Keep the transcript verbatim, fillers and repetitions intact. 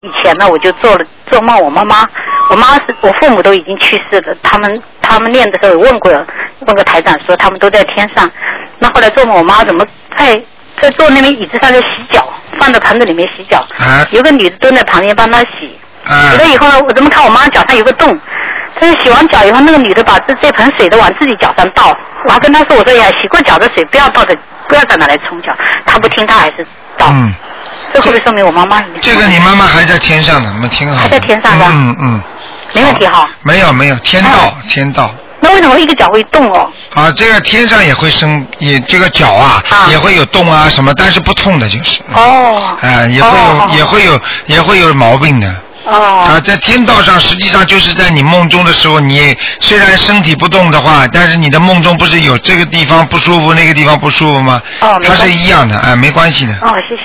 以前呢，我就做了做梦，我妈妈，我妈是我父母都已经去世了，他们他们念的时候有问过问过台长说他们都在天上。那后来做梦，我妈怎么在在坐那边椅子上在洗脚，放在盆子里面洗脚， 啊、 有个女的蹲在旁边帮她洗。 啊、 洗了以后呢，我怎么看我妈脚上有个洞？但是洗完脚以后，那个女的把这这盆水都往自己脚上倒。我还跟她说，我说呀，洗过脚的水不要倒着，不要再拿来冲脚。她不听，她还是倒。 嗯。 这会不会说明我妈妈？ 这个你妈妈还在天上呢，我们挺好。 还在天上的。 嗯嗯。 没问题哈。 没有没有，天道、啊、天道。 那为什么一个脚会动哦？ 啊，这个天上也会生，也这个脚啊，啊也会有动啊什么，但是不痛的就是。 哦。 啊、呃，也会有、哦、也会有也会有毛病的。 哦。 啊，在天道上，实际上就是在你梦中的时候，你虽然身体不动的话，但是你的梦中不是有这个地方不舒服，那个地方不舒服吗？ 哦。 它是一样的，哎、呃，没关系的。 哦，谢谢。